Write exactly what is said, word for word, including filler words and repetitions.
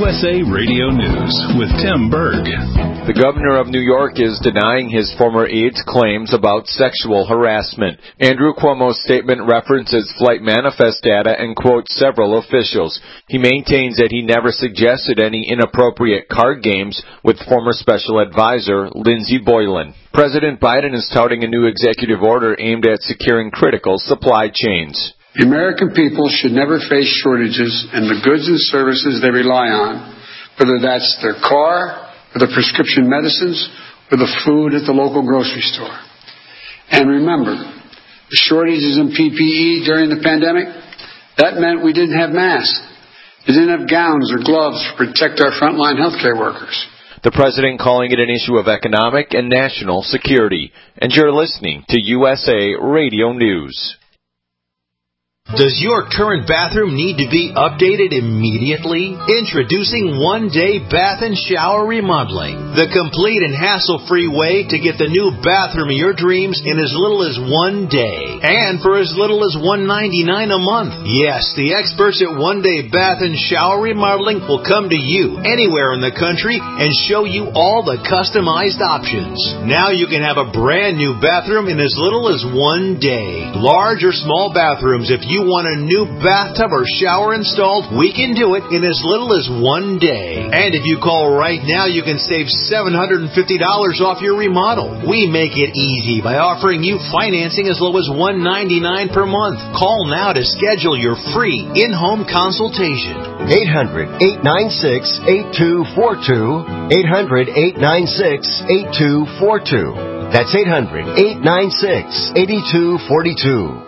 S A Radio News with Tim Berg. The governor of New York is denying his former aide's claims about sexual harassment. Andrew Cuomo's statement references flight manifest data and quotes several officials. He maintains that he never suggested any inappropriate card games with former special advisor Lindsey Boylan. President Biden is touting a new executive order aimed at securing critical supply chains. The American people should never face shortages in the goods and services they rely on, whether that's their car, or the prescription medicines, or the food at the local grocery store. And remember, the shortages in P P E during the pandemic, that meant we didn't have masks. We didn't have gowns or gloves to protect our frontline healthcare workers. The president calling it an issue of economic and national security. And you're listening to U S A Radio News. Does your current bathroom need to be updated immediately? Introducing One Day Bath and Shower Remodeling, the complete and hassle-free way to get the new bathroom of your dreams in as little as one day, and for as little as one hundred ninety-nine dollars a month. Yes, the experts at One Day Bath and Shower Remodeling will come to you anywhere in the country and show you all the customized options. Now you can have a brand new bathroom in as little as one day. Large or small bathrooms, if you want a new bathtub or shower installed, we can do it in as little as one day. And if you call right now, you can save seven hundred fifty dollars off your remodel. We make it easy by offering you financing as low as one hundred ninety-nine dollars per month. Call now to schedule your free in-home consultation. eight hundred, eight nine six, eight two four two. eight hundred, eight nine six, eight two four two. That's eight hundred, eight nine six, eight two four two.